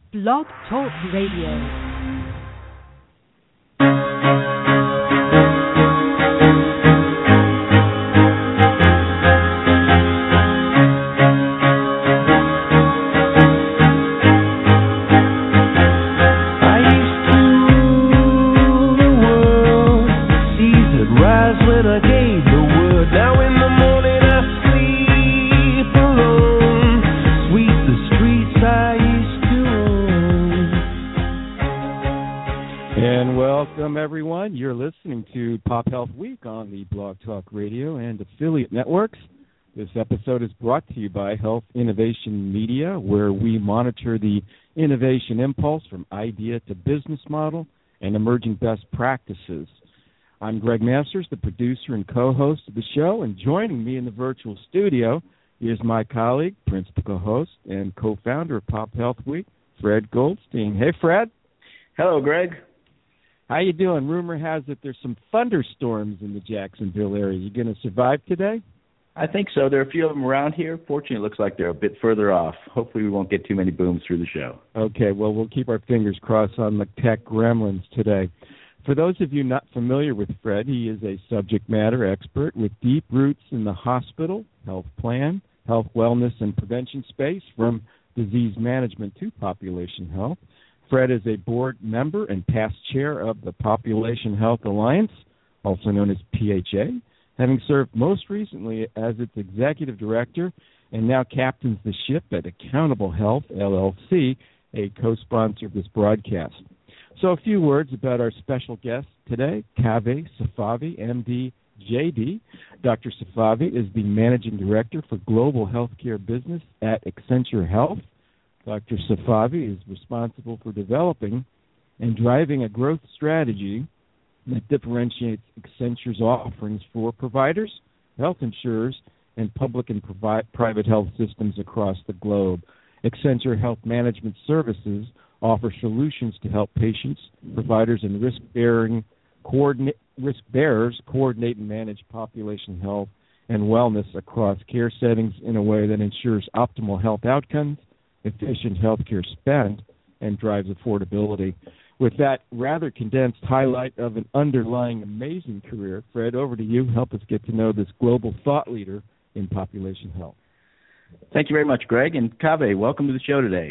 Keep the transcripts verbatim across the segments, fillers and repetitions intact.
Blog Talk Radio. Everyone, you're listening to Pop Health Week on the Blog Talk Radio and affiliate networks. This episode is brought to you by Health Innovation Media, where we monitor the innovation impulse from idea to business model and emerging best practices. I'm Greg Masters, the producer and co-host of the show, and joining me in the virtual studio is my colleague, principal co-host, and co-founder of Pop Health Week, Fred Goldstein. Hey, Fred. Hello, Greg. How you doing? Rumor has it there's some thunderstorms in the Jacksonville area. You going to survive today? I think so. There are a few of them around here. Fortunately, it looks like they're a bit further off. Hopefully we won't get too many booms through the show. Okay, well, we'll keep our fingers crossed on the tech gremlins today. For those of you not familiar with Fred, he is a subject matter expert with deep roots in the hospital, health plan, health wellness, and prevention space, from disease management to population health. Fred is a board member and past chair of the Population Health Alliance, also known as P H A, having served most recently as its executive director and now captains the ship at Accountable Health, L L C, a co-sponsor of this broadcast. So a few words about our special guest today, Kaveh Safavi, M D, J D. Doctor Safavi is the managing director for global healthcare business at Accenture Health. Doctor Safavi is responsible for developing and driving a growth strategy that differentiates Accenture's offerings for providers, health insurers, and public and provi- private health systems across the globe. Accenture Health Management Services offer solutions to help patients, providers, and risk-bearing coordinate, risk bearers coordinate and manage population health and wellness across care settings in a way that ensures optimal health outcomes, efficient healthcare spend, and drives affordability. With that rather condensed highlight of an underlying amazing career, Fred, over to you. Help us get to know this global thought leader in population health. Thank you very much, Greg. And Kaveh, welcome to the show today.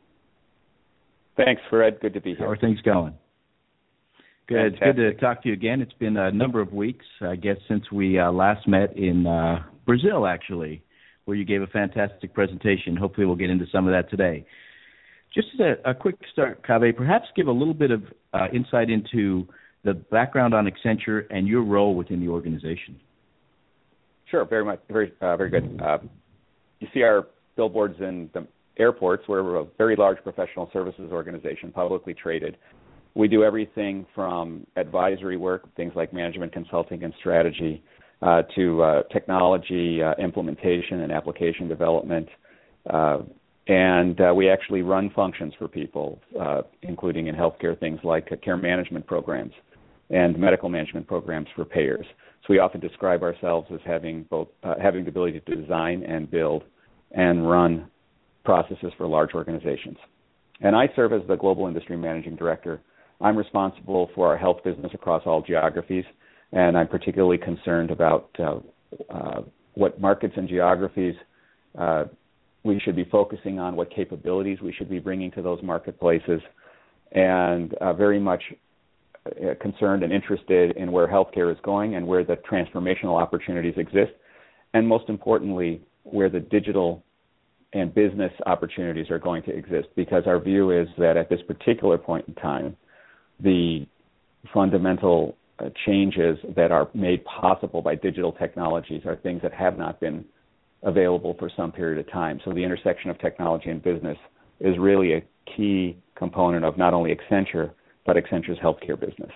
Thanks, Fred. Good to be here. How are things going? Good. Fantastic. It's good to talk to you again. It's been a number of weeks, I guess, since we uh, last met in uh, Brazil, actually, where you gave a fantastic presentation. Hopefully we'll get into some of that today. Just as a, a quick start, Kaveh, perhaps give a little bit of uh, insight into the background on Accenture and your role within the organization. Sure, very much, very, uh, very good. Uh, you see our billboards in the airports. We're a very large professional services organization, publicly traded. We do everything from advisory work, things like management consulting and strategy, Uh, to uh, technology uh, implementation and application development. Uh, and uh, we actually run functions for people, uh, including in healthcare, things like uh, care management programs and medical management programs for payers. So we often describe ourselves as having both uh, having the ability to design and build and run processes for large organizations. And I serve as the Global Industry Managing Director. I'm responsible for our health business across all geographies, and I'm particularly concerned about uh, uh, what markets and geographies uh, we should be focusing on, what capabilities we should be bringing to those marketplaces, and uh, very much uh, concerned and interested in where healthcare is going and where the transformational opportunities exist, and most importantly, where the digital and business opportunities are going to exist, because our view is that at this particular point in time, the fundamental Uh, changes that are made possible by digital technologies are things that have not been available for some period of time. So the intersection of technology and business is really a key component of not only Accenture, but Accenture's healthcare business.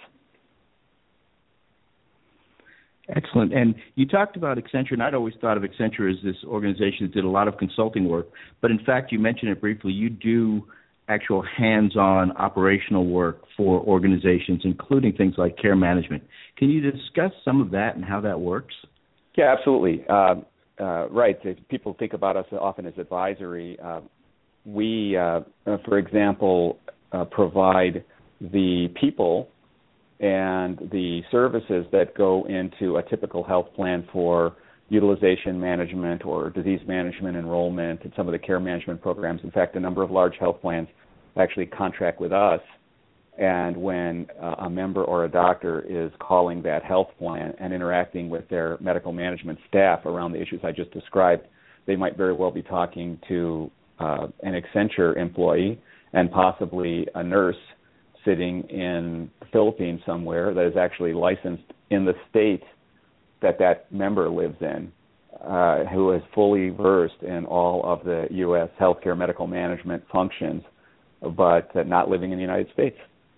Excellent. And you talked about Accenture, and I'd always thought of Accenture as this organization that did a lot of consulting work. But in fact, you mentioned it briefly, you do actual hands-on operational work for organizations, including things like care management. Can you discuss some of that and how that works? Yeah, absolutely. Uh, uh, right. People think about us often as advisory. Uh, we, uh, for example, uh, provide the people and the services that go into a typical health plan for utilization management or disease management, enrollment, and some of the care management programs. In fact, a number of large health plans actually contract with us, and when uh, a member or a doctor is calling that health plan and interacting with their medical management staff around the issues I just described, they might very well be talking to uh, an Accenture employee and possibly a nurse sitting in the Philippines somewhere that is actually licensed in the state that that member lives in, uh, who is fully versed in all of the U S healthcare medical management functions, but uh, not living in the United States.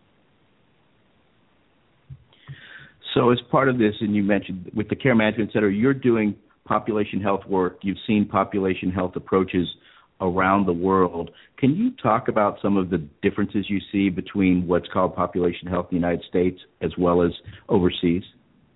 So as part of this, and you mentioned with the Care Management Center, you're doing population health work. You've seen population health approaches around the world. Can you talk about some of the differences you see between what's called population health in the United States as well as overseas?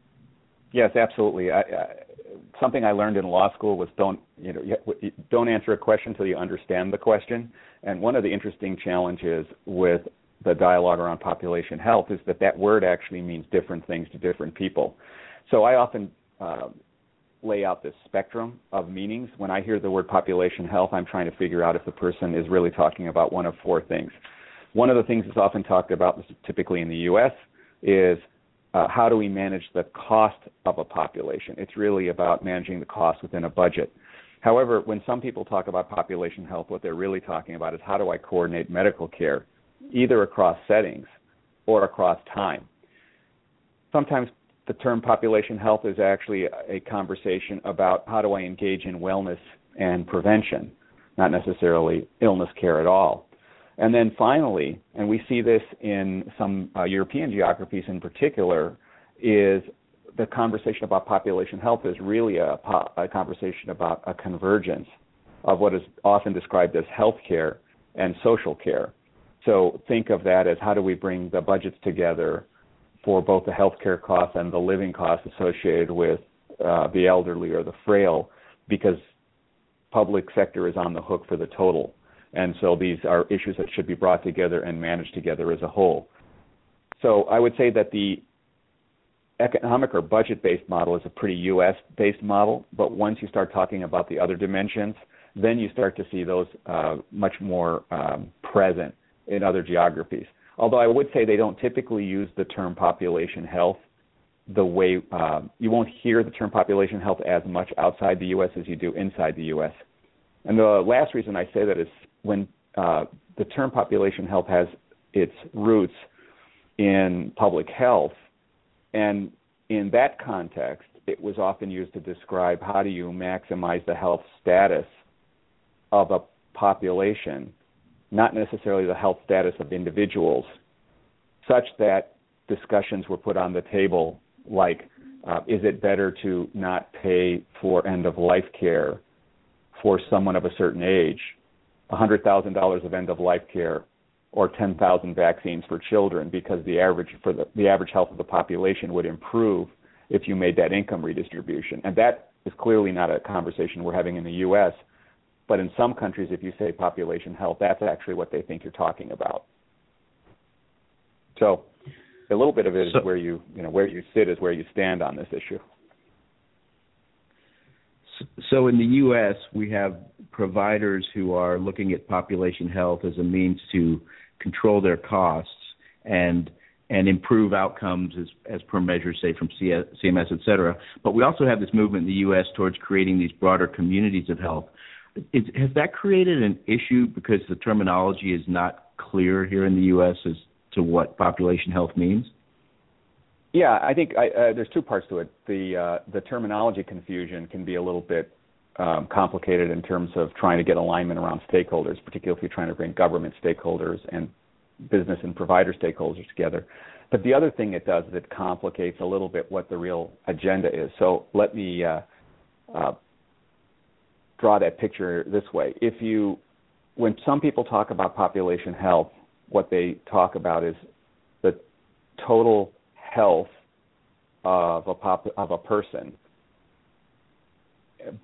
Yes, absolutely. I, I, something I learned in law school was don't you know don't answer a question until you understand the question. And one of the interesting challenges with the dialogue around population health is that that word actually means different things to different people. So I often uh, lay out this spectrum of meanings. When I hear the word population health, I'm trying to figure out if the person is really talking about one of four things. One of the things that's often talked about, typically in the U S, is uh, how do we manage the cost of a population? It's really about managing the cost within a budget. However, when some people talk about population health, what they're really talking about is how do I coordinate medical care, either across settings or across time. Sometimes the term population health is actually a conversation about how do I engage in wellness and prevention, not necessarily illness care at all. And then finally, and we see this in some uh, European geographies in particular, is the conversation about population health is really a, a conversation about a convergence of what is often described as health care and social care. So think of that as how do we bring the budgets together for both the healthcare costs and the living costs associated with uh, the elderly or the frail, because public sector is on the hook for the total. And so these are issues that should be brought together and managed together as a whole. So I would say that the economic or budget-based model is a pretty U S-based model, but once you start talking about the other dimensions, then you start to see those uh, much more um, present in other geographies. Although I would say they don't typically use the term population health the way, uh, you won't hear the term population health as much outside the U S as you do inside the U S. And the last reason I say that is when uh, the term population health has its roots in public health, and in that context, it was often used to describe how do you maximize the health status of a population, not necessarily the health status of individuals, such that discussions were put on the table like, uh, is it better to not pay for end-of-life care for someone of a certain age, one hundred thousand dollars of end-of-life care, or ten thousand vaccines for children, because the average for the, the average health of the population would improve if you made that income redistribution. And that is clearly not a conversation we're having in the U S, but in some countries, if you say population health, that's actually what they think you're talking about. So a little bit of it is so, where you, you know, where you sit is where you stand on this issue. So in the U S, we have providers who are looking at population health as a means to control their costs and and improve outcomes as, as per measures, say, from C M S, et cetera. But we also have this movement in the U S towards creating these broader communities of health. Is, has that created an issue because the terminology is not clear here in the U S as to what population health means? Yeah, I think I, uh, there's two parts to it. The uh, the terminology confusion can be a little bit um, complicated in terms of trying to get alignment around stakeholders, particularly if you're trying to bring government stakeholders and business and provider stakeholders together. But the other thing it does is it complicates a little bit what the real agenda is. So let me uh, uh, draw that picture this way. If you, when some people talk about population health, what they talk about is the total health of a pop, of a person. But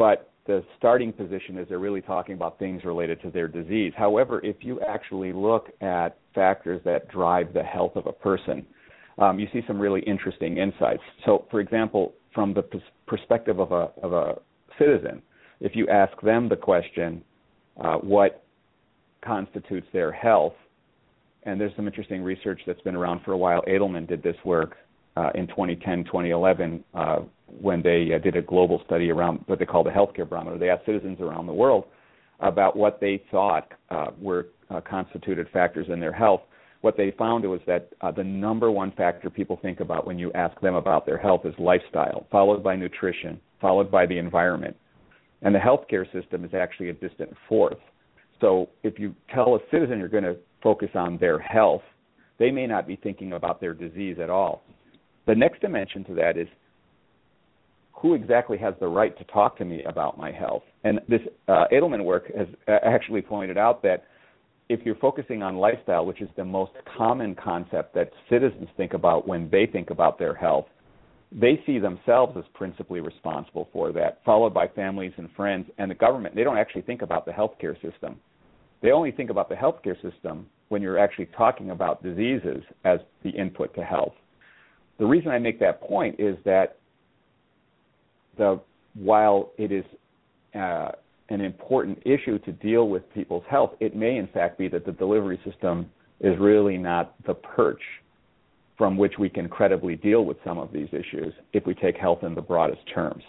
the starting position is they're really talking about things related to their disease. However, if you actually look at factors that drive the health of a person, um, you see some really interesting insights. So, for example, from the pers- perspective of a, of a citizen, if you ask them the question, uh, what constitutes their health, and there's some interesting research that's been around for a while. Edelman did this work uh, in twenty ten, twenty eleven, uh, when they uh, did a global study around what they call the healthcare barometer. They asked citizens around the world about what they thought uh, were uh, constituted factors in their health. What they found was that uh, the number one factor people think about when you ask them about their health is lifestyle, followed by nutrition, followed by the environment. And the healthcare system is actually a distant fourth. So if you tell a citizen you're going to focus on their health, they may not be thinking about their disease at all. The next dimension to that is who exactly has the right to talk to me about my health? And this uh, Edelman work has actually pointed out that if you're focusing on lifestyle, which is the most common concept that citizens think about when they think about their health, they see themselves as principally responsible for that, followed by families and friends and the government. They don't actually think about the healthcare system. They only think about the healthcare system when you're actually talking about diseases as the input to health. The reason I make that point is that the while it is uh, an important issue to deal with people's health, it may in fact be that the delivery system is really not the perch from which we can credibly deal with some of these issues if we take health in the broadest terms.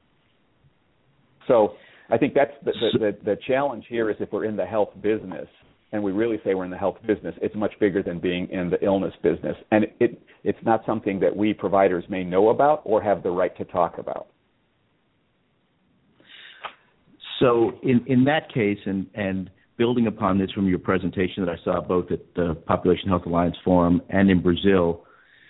So I think that's the, the, the, the challenge here is if we're in the health business, and we really say we're in the health business, it's much bigger than being in the illness business. And it, it it's not something that we providers may know about or have the right to talk about. So in, in that case, and, and building upon this from your presentation that I saw both at the Population Health Alliance Forum and in Brazil,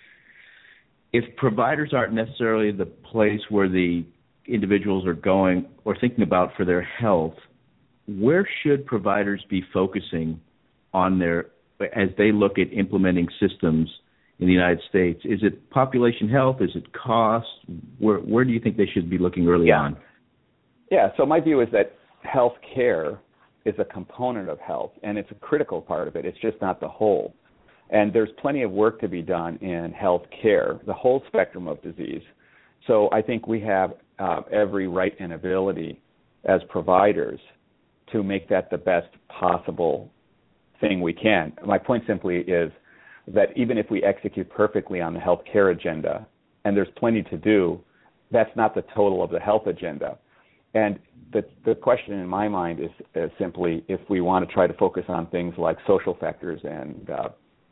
if providers aren't necessarily the place where the individuals are going or thinking about for their health, where should providers be focusing on their, as they look at implementing systems in the United States? Is it population health? Is it cost? Where, where do you think they should be looking early yeah. on? Yeah, so my view is that health care is a component of health, and it's a critical part of it. It's just not the whole. And there's plenty of work to be done in health care, the whole spectrum of disease. So I think we have uh, every right and ability as providers to make that the best possible thing we can. My point simply is that even if we execute perfectly on the health care agenda, and there's plenty to do, that's not the total of the health agenda. And the, the question in my mind is, is simply if we want to try to focus on things like social factors and uh,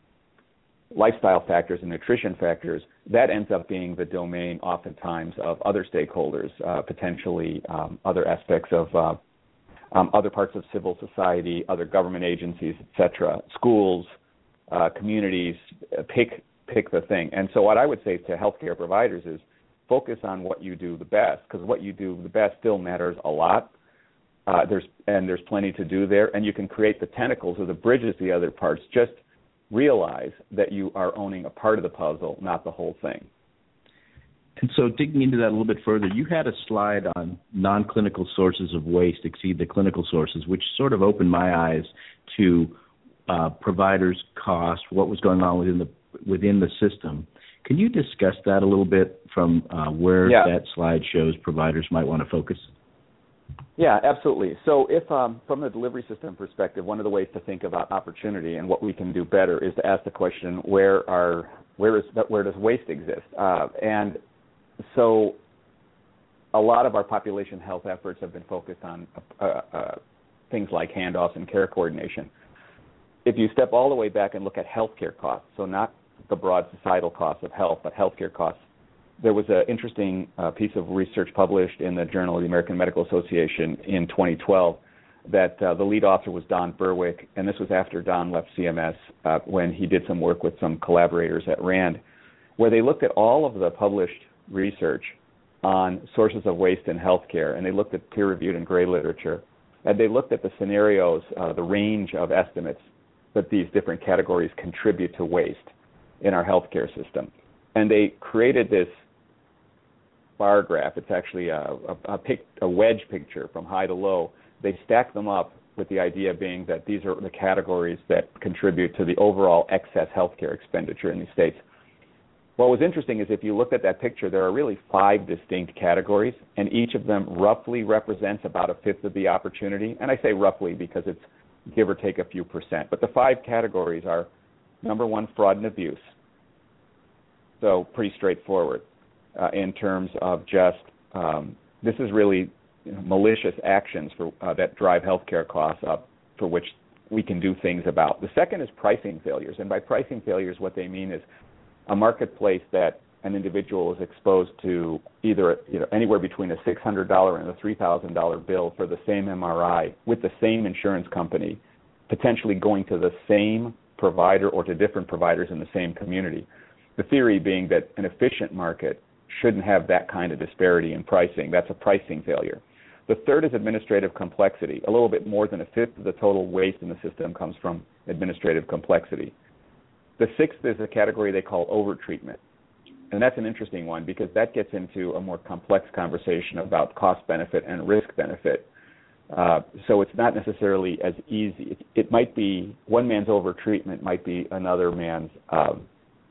lifestyle factors and nutrition factors, that ends up being the domain oftentimes of other stakeholders, uh, potentially um, other aspects of uh, um, other parts of civil society, other government agencies, et cetera, schools, uh, communities, pick, pick the thing. And so what I would say to healthcare providers is, focus on what you do the best, because what you do the best still matters a lot. Uh, there's and there's plenty to do there, and you can create the tentacles or the bridges to the other parts. Just realize that you are owning a part of the puzzle, not the whole thing. And so digging into that a little bit further, you had a slide on non-clinical sources of waste exceed the clinical sources, which sort of opened my eyes to uh, providers' cost, what was going on within the within the system. Can you discuss that a little bit from uh, where yeah. that slide shows providers might want to focus? Yeah, absolutely. So if um, from the delivery system perspective, one of the ways to think about opportunity and what we can do better is to ask the question, where are where is where does waste exist? Uh, and so a lot of our population health efforts have been focused on uh, uh, things like handoffs and care coordination. If you step all the way back and look at healthcare costs, so not the broad societal costs of health, but healthcare costs. There was an interesting uh, piece of research published in the Journal of the American Medical Association in twenty twelve that uh, the lead author was Don Berwick, and this was after Don left C M S uh, when he did some work with some collaborators at RAND, where they looked at all of the published research on sources of waste in healthcare, and they looked at peer-reviewed and gray literature, and they looked at the scenarios, uh, the range of estimates that these different categories contribute to waste in our healthcare system. And they created this bar graph. It's actually a, a, a, pic, a wedge picture from high to low. They stack them up with the idea being that these are the categories that contribute to the overall excess healthcare expenditure in the states. What was interesting is if you looked at that picture, there are really five distinct categories, and each of them roughly represents about a fifth of the opportunity. And I say roughly because it's give or take a few percent. But the five categories are, number one, fraud and abuse. So pretty straightforward uh, in terms of just um, this is really you know, malicious actions for, uh, that drive healthcare costs up, for which we can do things about. The second is pricing failures, and by pricing failures, what they mean is a marketplace that an individual is exposed to either you know, anywhere between a six hundred dollars and a three thousand dollars bill for the same M R I with the same insurance company, potentially going to the same provider or to different providers in the same community. The theory being that an efficient market shouldn't have that kind of disparity in pricing. That's a pricing failure. The third is administrative complexity. A little bit more than a fifth of the total waste in the system comes from administrative complexity. The sixth is a category they call overtreatment. And that's an interesting one because that gets into a more complex conversation about cost-benefit and risk-benefit. Uh, so it's not necessarily as easy. It, it might be one man's overtreatment might be another man's um,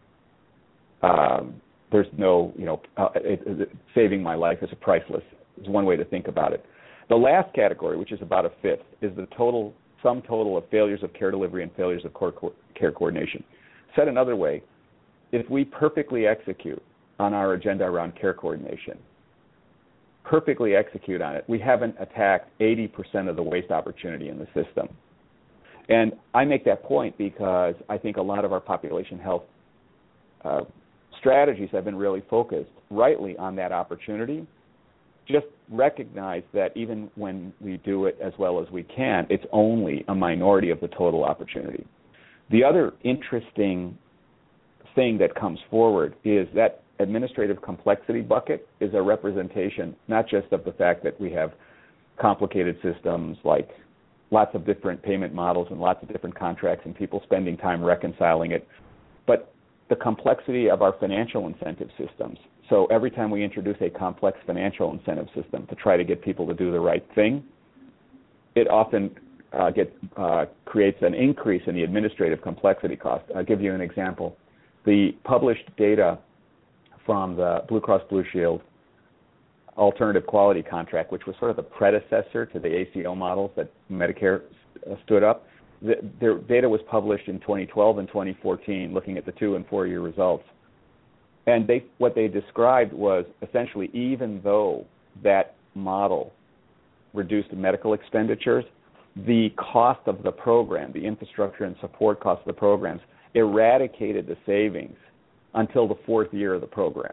um, there's no, you know, uh, it, it, saving my life is a priceless, is one way to think about it. The last category, which is about a fifth, is the total sum total of failures of care delivery and failures of care coordination. Said another way, if we perfectly execute on our agenda around care coordination, perfectly execute on it, we haven't attacked eighty percent of the waste opportunity in the system. And I make that point because I think a lot of our population health uh, strategies have been really focused rightly on that opportunity. Just recognize that even when we do it as well as we can, it's only a minority of the total opportunity. The other interesting thing that comes forward is that administrative complexity bucket is a representation not just of the fact that we have complicated systems like lots of different payment models and lots of different contracts and people spending time reconciling it, but the complexity of our financial incentive systems. So every time we introduce a complex financial incentive system to try to get people to do the right thing, it often uh, get, uh, creates an increase in the administrative complexity cost. I'll give you an example. The published data from the Blue Cross Blue Shield alternative quality contract, which was sort of the predecessor to the A C O models that Medicare stood up, the, their data was published in twenty twelve and twenty fourteen, looking at the two and four year results. And they, what they described was essentially even though that model reduced medical expenditures, the cost of the program, the infrastructure and support costs of the programs, eradicated the savings until the fourth year of the program.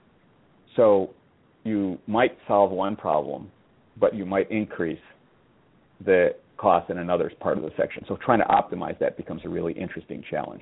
So you might solve one problem, but you might increase the cost in another part of the section. So trying to optimize that becomes a really interesting challenge.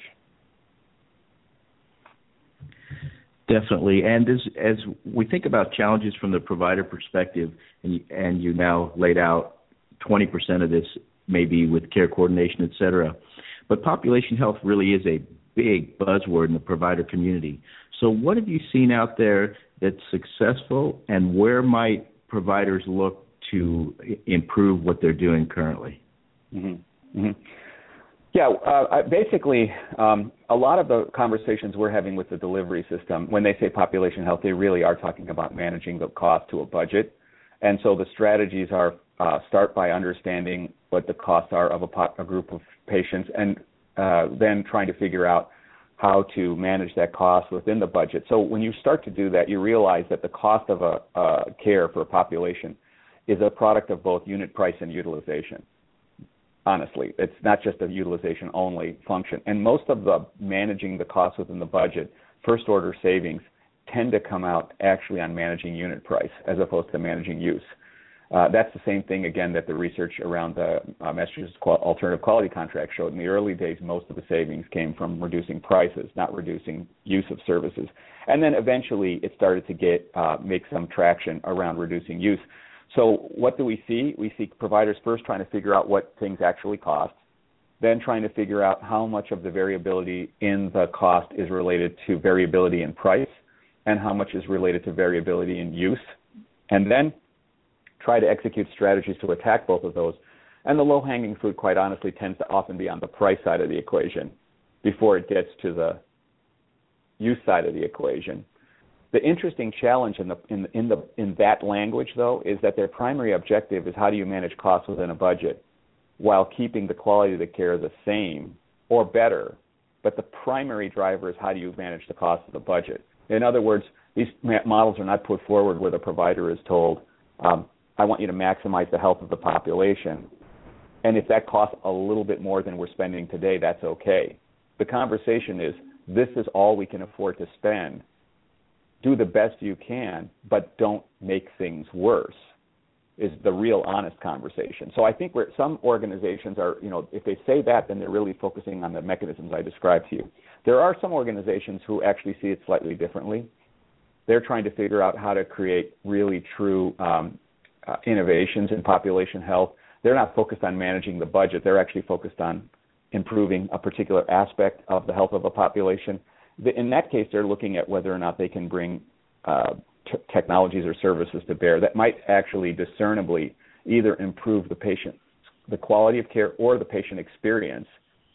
Definitely. And as, as we think about challenges from the provider perspective, and you, and you now laid out twenty percent of this maybe with care coordination, et cetera, but population health really is a big buzzword in the provider community. So what have you seen out there that's successful, and where might providers look to improve what they're doing currently? Mm-hmm. Mm-hmm. Yeah, uh, basically, um, a lot of the conversations we're having with the delivery system, when they say population health, they really are talking about managing the cost to a budget. And so the strategies are uh, start by understanding what the costs are of a, po- a group of patients, and uh, then trying to figure out how to manage that cost within the budget. So when you start to do that, you realize that the cost of a, uh, care for a population is a product of both unit price and utilization. Honestly, it's not just a utilization only function. And most of the managing the costs within the budget, first order savings, tend to come out actually on managing unit price as opposed to managing use. Uh, that's the same thing, again, that the research around the uh, Massachusetts Alternative Quality Contract showed. In the early days, most of the savings came from reducing prices, not reducing use of services. And then eventually it started to get uh, make some traction around reducing use. So what do we see? We see providers first trying to figure out what things actually cost, then trying to figure out how much of the variability in the cost is related to variability in price, and how much is related to variability in use, and then try to execute strategies to attack both of those. And the low-hanging fruit, quite honestly, tends to often be on the price side of the equation before it gets to the use side of the equation. The interesting challenge in the in in the in that language, though, is that their primary objective is how do you manage costs within a budget while keeping the quality of the care the same or better. But the primary driver is how do you manage the cost of the budget. In other words, these models are not put forward where the provider is told, um, I want you to maximize the health of the population. And if that costs a little bit more than we're spending today, that's okay. The conversation is, this is all we can afford to spend. Do the best you can, but don't make things worse, is the real honest conversation. So I think where some organizations are, you know, if they say that, then they're really focusing on the mechanisms I described to you. There are some organizations who actually see it slightly differently. They're trying to figure out how to create really true um, uh, innovations in population health. They're not focused on managing the budget. They're actually focused on improving a particular aspect of the health of a population. In that case, they're looking at whether or not they can bring uh, t- technologies or services to bear that might actually discernibly either improve the patient, the quality of care, or the patient experience,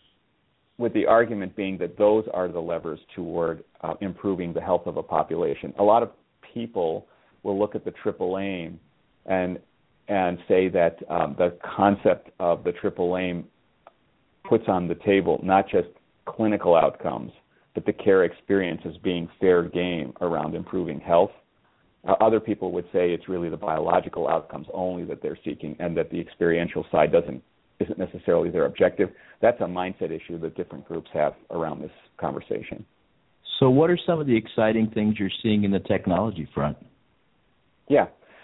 with the argument being that those are the levers toward uh, improving the health of a population. A lot of people will look at the triple aim and and say that um, the concept of the triple aim puts on the table not just clinical outcomes, but the care experience as being fair game around improving health. Uh, other people would say it's really the biological outcomes only that they're seeking, and that the experiential side doesn't isn't necessarily their objective. That's a mindset issue that different groups have around this conversation. So what are some of the exciting things you're seeing in the technology front? Yeah.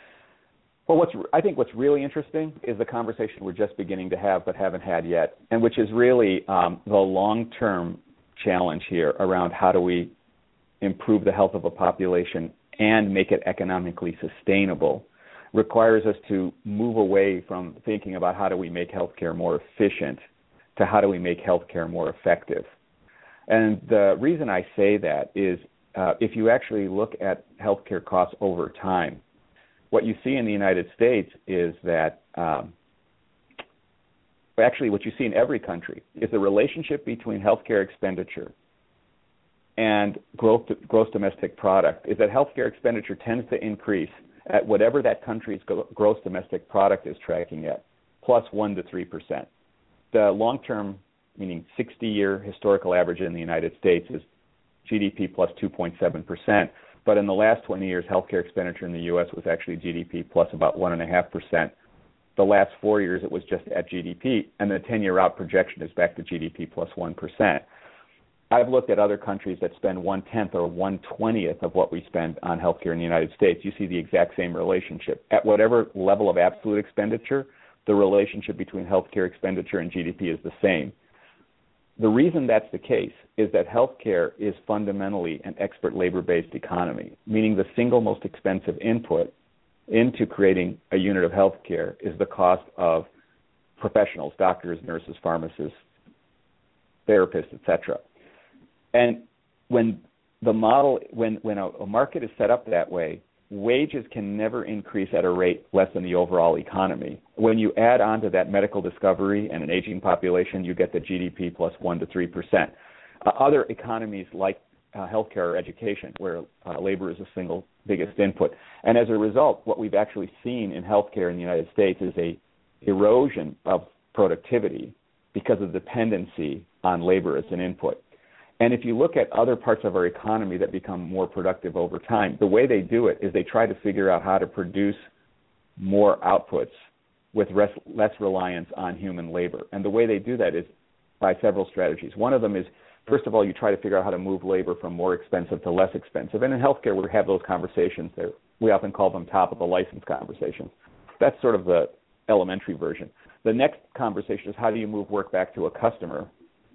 Well, what's I think what's really interesting is the conversation we're just beginning to have but haven't had yet, and which is really um, the long-term challenge here around how do we improve the health of a population and make it economically sustainable. Requires us to move away from thinking about how do we make healthcare more efficient to how do we make healthcare more effective. And the reason I say that is uh, if you actually look at healthcare costs over time, what you see in the United States is that um, actually what you see in every country is the relationship between healthcare expenditure and gross, gross domestic product is that healthcare expenditure tends to increase at whatever that country's gross domestic product is tracking at, plus one to three percent. The long-term, meaning sixty-year historical average in the United States is G D P plus two point seven percent. But in the last twenty years, healthcare expenditure in the U S was actually G D P plus about one point five percent. The last four years, it was just at G D P, and the ten-year out projection is back to G D P plus one percent. I've looked at other countries that spend one-tenth or one-twentieth of what we spend on healthcare in the United States. You see the exact same relationship. At whatever level of absolute expenditure, the relationship between healthcare expenditure and G D P is the same. The reason that's the case is that healthcare is fundamentally an expert labor-based economy, meaning the single most expensive input into creating a unit of healthcare is the cost of professionals, doctors, nurses, pharmacists, therapists, et cetera. And when the model, when, when a, a market is set up that way, wages can never increase at a rate less than the overall economy. When you add on to that medical discovery and an aging population, you get the G D P plus one to three percent. Uh, other economies like uh, healthcare or education, where uh, labor is the single biggest input. And as a result, what we've actually seen in healthcare in the United States is a erosion of productivity because of dependency on labor as an input. And if you look at other parts of our economy that become more productive over time, the way they do it is they try to figure out how to produce more outputs with res- less reliance on human labor. And the way they do that is by several strategies. One of them is, first of all, you try to figure out how to move labor from more expensive to less expensive. And in healthcare, we have those conversations there. We often call them top of the license conversations. That's sort of the elementary version. The next conversation is how do you move work back to a customer?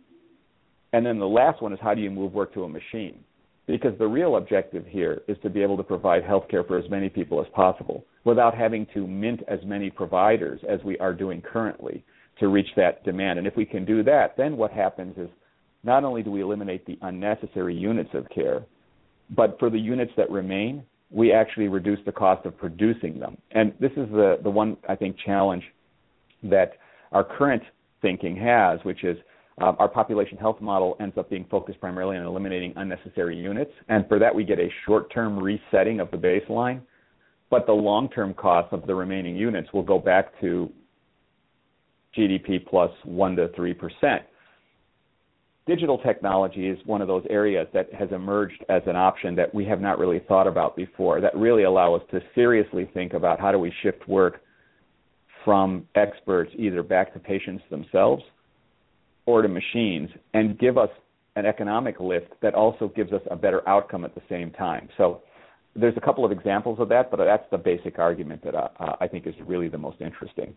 And then the last one is how do you move work to a machine? Because the real objective here is to be able to provide health care for as many people as possible without having to mint as many providers as we are doing currently to reach that demand. And if we can do that, then what happens is not only do we eliminate the unnecessary units of care, but for the units that remain, we actually reduce the cost of producing them. And this is the, the one, I think, challenge that our current thinking has, which is uh, our population health model ends up being focused primarily on eliminating unnecessary units. And for that, we get a short-term resetting of the baseline. But the long-term cost of the remaining units will go back to G D P plus one to three percent. Digital technology is one of those areas that has emerged as an option that we have not really thought about before, that really allow us to seriously think about how do we shift work from experts either back to patients themselves or to machines, and give us an economic lift that also gives us a better outcome at the same time. So there's a couple of examples of that, but that's the basic argument that uh, I think is really the most interesting.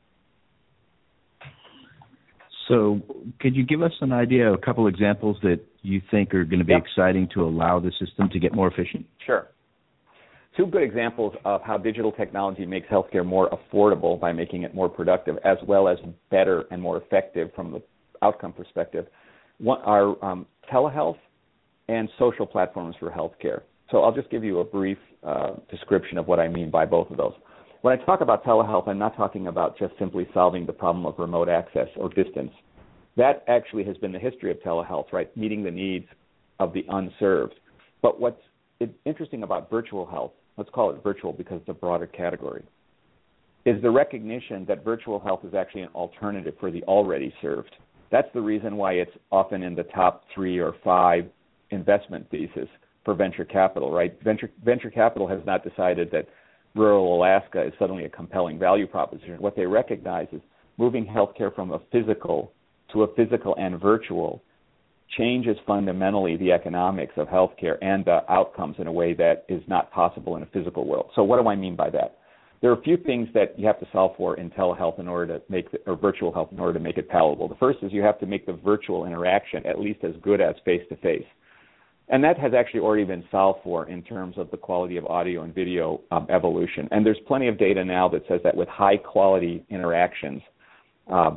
So could you give us an idea of a couple examples that you think are going to be yep. exciting to allow the system to get more efficient? Sure. Two good examples of how digital technology makes healthcare more affordable by making it more productive, as well as better and more effective from the outcome perspective, one are um, telehealth and social platforms for healthcare. So I'll just give you a brief uh, description of what I mean by both of those. When I talk about telehealth, I'm not talking about just simply solving the problem of remote access or distance. That actually has been the history of telehealth, right? Meeting the needs of the unserved. But what's interesting about virtual health, let's call it virtual because it's a broader category, is the recognition that virtual health is actually an alternative for the already served. That's the reason why it's often in the top three or five investment thesis for venture capital, right? Venture, venture capital has not decided that rural Alaska is suddenly a compelling value proposition. What they recognize is moving healthcare from a physical to a physical and virtual changes fundamentally the economics of healthcare and the outcomes in a way that is not possible in a physical world. So what do I mean by that? There are a few things that you have to solve for in telehealth in order to make, the, or virtual health in order to make it palatable. The first is you have to make the virtual interaction at least as good as face-to-face. And that has actually already been solved for in terms of the quality of audio and video um, evolution. And there's plenty of data now that says that with high-quality interactions, uh,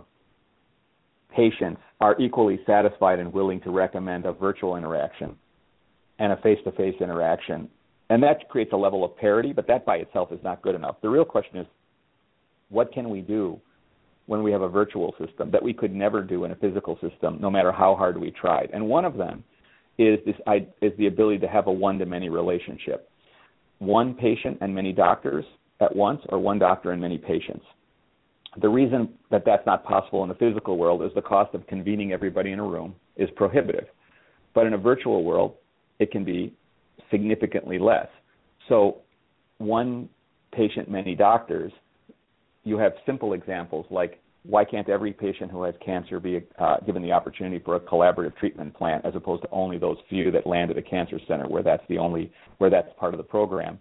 patients are equally satisfied and willing to recommend a virtual interaction and a face-to-face interaction. And that creates a level of parity, but that by itself is not good enough. The real question is, what can we do when we have a virtual system that we could never do in a physical system, no matter how hard we tried? And one of them is this is the ability to have a one-to-many relationship. One patient and many doctors at once, or one doctor and many patients. The reason that that's not possible in the physical world is the cost of convening everybody in a room is prohibitive. But in a virtual world, it can be significantly less. So one patient, many doctors, you have simple examples like why can't every patient who has cancer be uh, given the opportunity for a collaborative treatment plan as opposed to only those few that land at a cancer center where that's the only, where that's part of the program?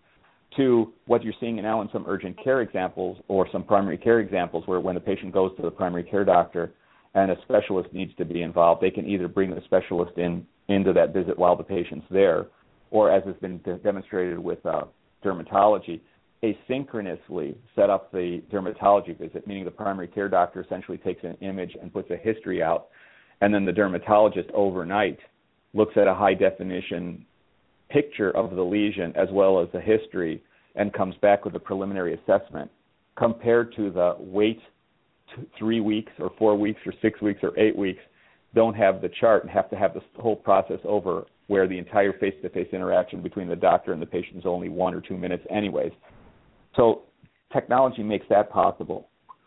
To what you're seeing now in some urgent care examples or some primary care examples where when the patient goes to the primary care doctor and a specialist needs to be involved, they can either bring the specialist in into that visit while the patient's there, or as has been de- demonstrated with uh, dermatology, asynchronously set up the dermatology visit, meaning the primary care doctor essentially takes an image and puts a history out, and then the dermatologist overnight looks at a high-definition picture of the lesion as well as the history and comes back with a preliminary assessment, compared to the wait t- three weeks or four weeks or six weeks or eight weeks, don't have the chart and have to have this whole process over where the entire face-to-face interaction between the doctor and the patient is only one or two minutes anyways. So technology makes that possible.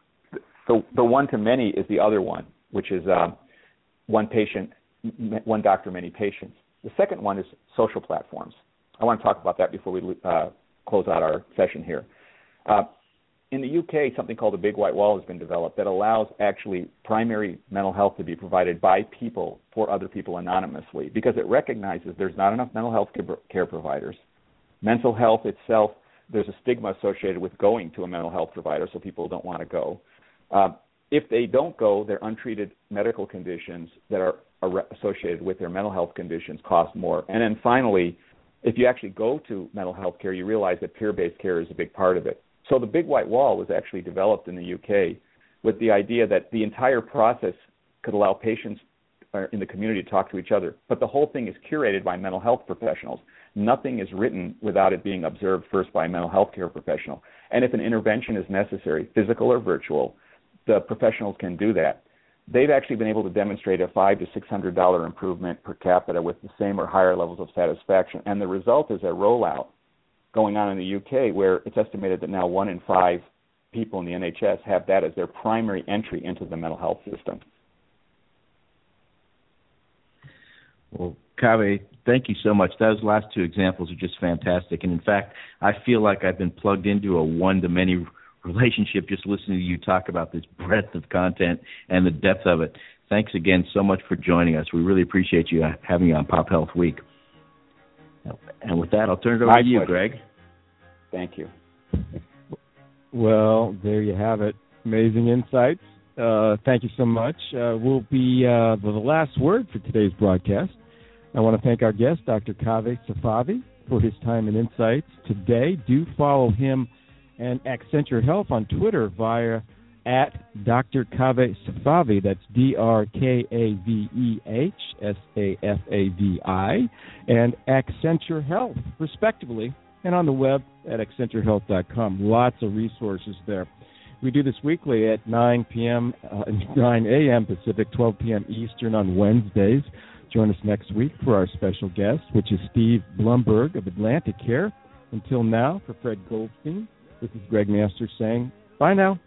The, the one-to-many is the other one, which is um, one patient, one doctor, many patients. The second one is social platforms. I want to talk about that before we uh, close out our session here. Uh, in the U K, something called the Big White Wall has been developed that allows actually primary mental health to be provided by people for other people anonymously because it recognizes there's not enough mental health care providers. Mental health itself, there's a stigma associated with going to a mental health provider, so people don't want to go. Uh, if they don't go, their untreated medical conditions that are, are associated with their mental health conditions cost more. And then finally, if you actually go to mental health care, you realize that peer-based care is a big part of it. So the Big White Wall was actually developed in the U K with the idea that the entire process could allow patients uh, in the community to talk to each other. But the whole thing is curated by mental health professionals. Nothing is written without it being observed first by a mental health care professional. And if an intervention is necessary, physical or virtual, the professionals can do that. They've actually been able to demonstrate a five to six hundred dollar improvement per capita with the same or higher levels of satisfaction. And the result is a rollout going on in the U K, where it's estimated that now one in five people in the N H S have that as their primary entry into the mental health system. Well, Kaveh, thank you so much. Those last two examples are just fantastic. And in fact, I feel like I've been plugged into a one-to-many relationship just listening to you talk about this breadth of content and the depth of it. Thanks again so much for joining us. We really appreciate you having you on Pop Health Week. And with that, I'll turn it over My to you, pleasure. Greg. Thank you. Well, there you have it. Amazing insights. Uh, thank you so much. Uh, we'll be uh, the last word for today's broadcast. I want to thank our guest, Doctor Kaveh Safavi, for his time and insights today. Do follow him and Accenture Health on Twitter via at Doctor Kaveh Safavi. That's D R K A V E H S A F A V I, and Accenture Health, respectively, and on the web at accenture health dot com. Lots of resources there. We do this weekly at nine p.m., uh, nine a.m. Pacific, twelve p.m. Eastern on Wednesdays. Join us next week for our special guest, which is Steve Blumberg of Atlantic Care. Until now, for Fred Goldstein, this is Greg Masters saying bye now.